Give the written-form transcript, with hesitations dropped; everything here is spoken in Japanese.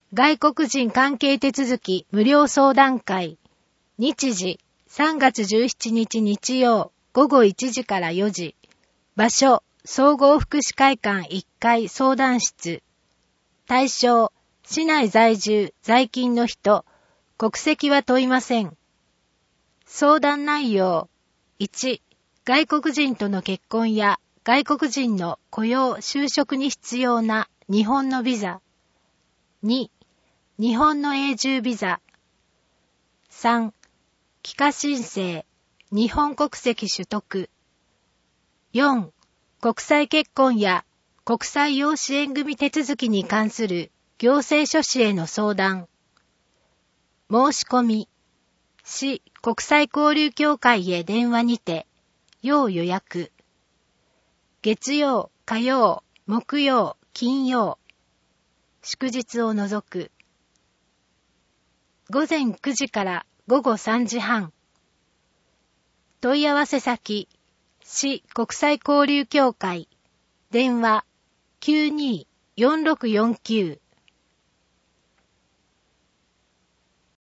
外国人関係手続き無料相談会。日時、3月17日日曜、午後1時から4時。場所、総合福祉会館1階相談室。対象、市内在住、在勤の人。国籍は問いません。相談内容。1、外国人との結婚や外国人の雇用・就職に必要な日本のビザ。2、日本の永住ビザ。3、帰化申請、日本国籍取得。4、国際結婚や国際養子縁組手続きに関する行政書士への相談。申し込み。市国際交流協会へ電話にて、要予約。月曜、火曜、木曜、金曜。祝日を除く。午前9時から午後3時半。問い合わせ先、市国際交流協会。電話、92-4649